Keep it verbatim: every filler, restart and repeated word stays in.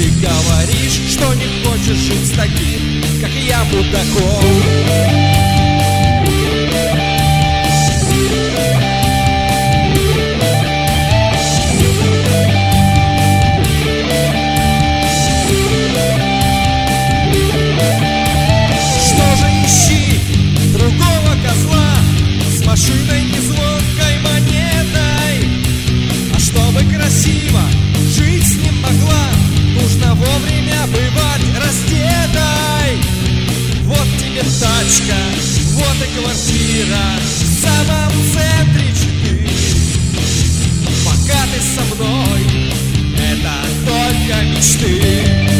Ты говоришь, что не хочешь жить с таким, как я, мудаком. Машиной и звонкой монетой. А чтобы красиво жить с ним могла, нужно вовремя бывать раздетой. Вот тебе тачка, вот и квартира в самом центре Читы. Пока ты со мной, это только мечты.